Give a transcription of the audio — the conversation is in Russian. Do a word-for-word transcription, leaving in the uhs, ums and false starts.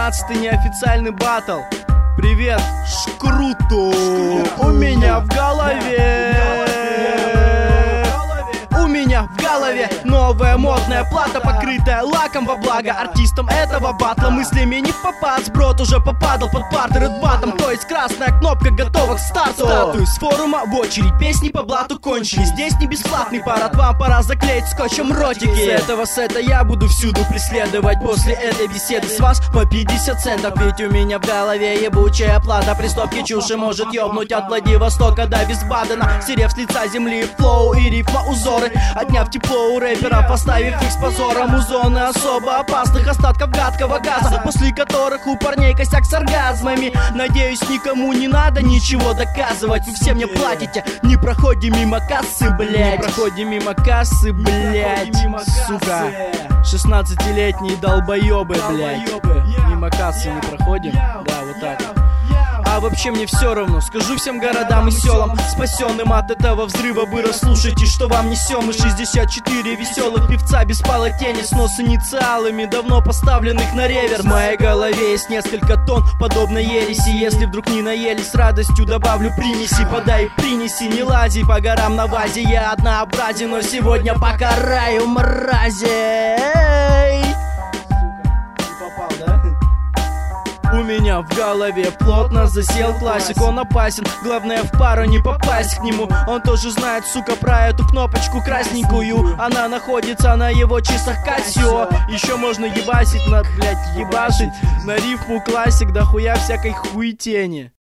шестнадцатый неофициальный батл. Привет, Шкруто. У меня в голове У меня в голове новая модная плата, покрытая лаком во благо артистам этого батла. Мыслями не в попад, сброд уже попадал под партер батом. То есть красная кнопка готова к старту. Статую с форума в очередь, песни по блату кончились. Здесь не бесплатный парад, вам пора заклеить скотчем ротики. С этого сета я буду всюду преследовать после этой беседы с вас по пятьдесят центов. Ведь у меня в голове ебучая плата. При стопке чуши может ёбнуть от Владивостока до Висбадена. Стерев с лица земли флоу и рифма узоры, отняв тепло у рэперов, поставив их с позором у зоны особо опасных остатков гадкого газа, после которых у парней косяк с оргазмами. Надеюсь, никому не надо ничего доказывать. Вы все мне платите, не проходим мимо кассы, блять. Не проходим мимо кассы, блять, сука. шестнадцатилетние долбоебы, блять. Мимо кассы не проходим, да, вот так. А вообще мне все равно, скажу всем городам и селам, спасенным от этого взрыва бы расслушайте, что вам несем. И шестьдесят четыре веселых певца без полотени, с нос инициалами, давно поставленных на ревер. В моей голове есть несколько тонн подобной ереси. Если вдруг не наелись, с радостью добавлю примеси. Подай, принеси, не лази по горам на вазе. Я однообразен, но сегодня покараю мрази. У меня в голове плотно засел классик. Он опасен, главное в пару не попасть к нему. Он тоже знает, сука, про эту кнопочку красненькую. Она находится на его часах Casio. Еще можно ебасить, на, блять, ебашить на рифму классик, да хуя всякой хуетени.